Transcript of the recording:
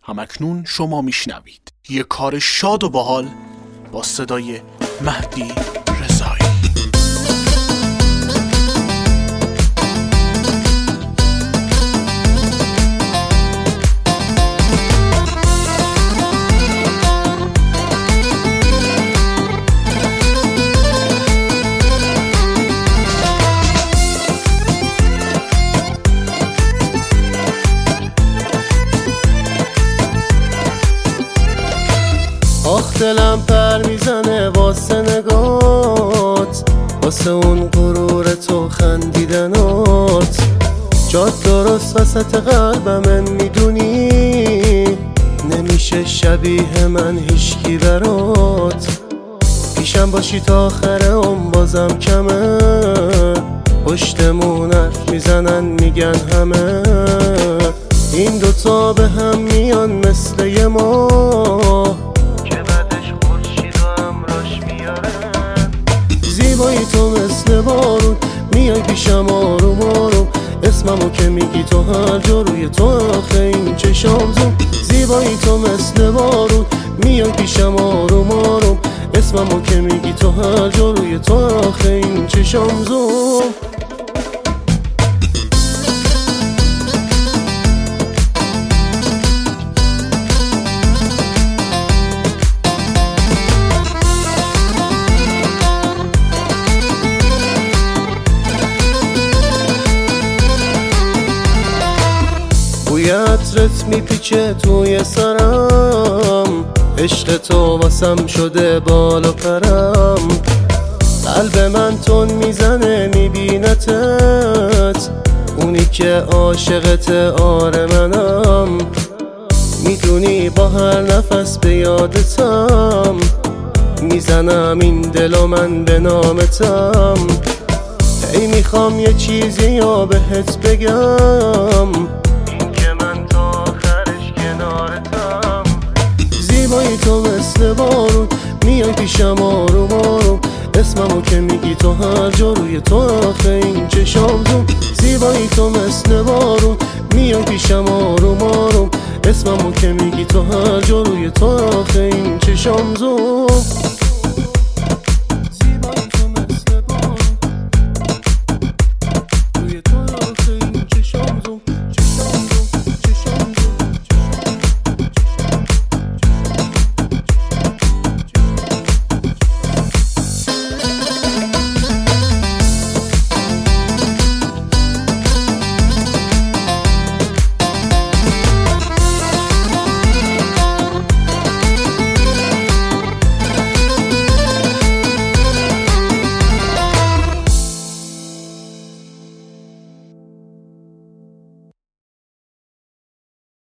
همکنون شما میشنوید یه کار شاد و باحال با صدای مهدی رضایی. آخ دلم پر میزنه واسه نگات، واسه اون غرور تو خندیدنات. جات درست وسط قلبم میدونی، نمیشه شبیه من هیچکی برات. پیشم باشی تا آخر بازم کمه، پشتمون حرف میزنن میگن همه. این دوتا به هم میان مثل یه ماه، زیبایی تو مثل بارون میای پیشم آروم آروم. اسممو که میگی تو هر جا روی تو آخه این چشام زوم. زیبایی تو مثل بارون میای پیشم آروم آروم. اسممو که میگی تو هر جا روی تو آخه این چشام زوم. بوی عطرت میپیچه توی سرم، عشق تو واسم شده بال و پرم. قلب من تون میزنه میبینتت، اونی که عاشقت آره منم. میدونی با هر نفس به یادتم، میزنم این دل و من به نامتم. ای میخوام یه چیزی یا بهت بگم، زیبایی تو مثل بارون میای پیشم آروم آروم. اسممو که میگی تو هر جا روی تو آخه این چشام زوم. زیبایی تو مثل بارون میای پیشم آروم آروم.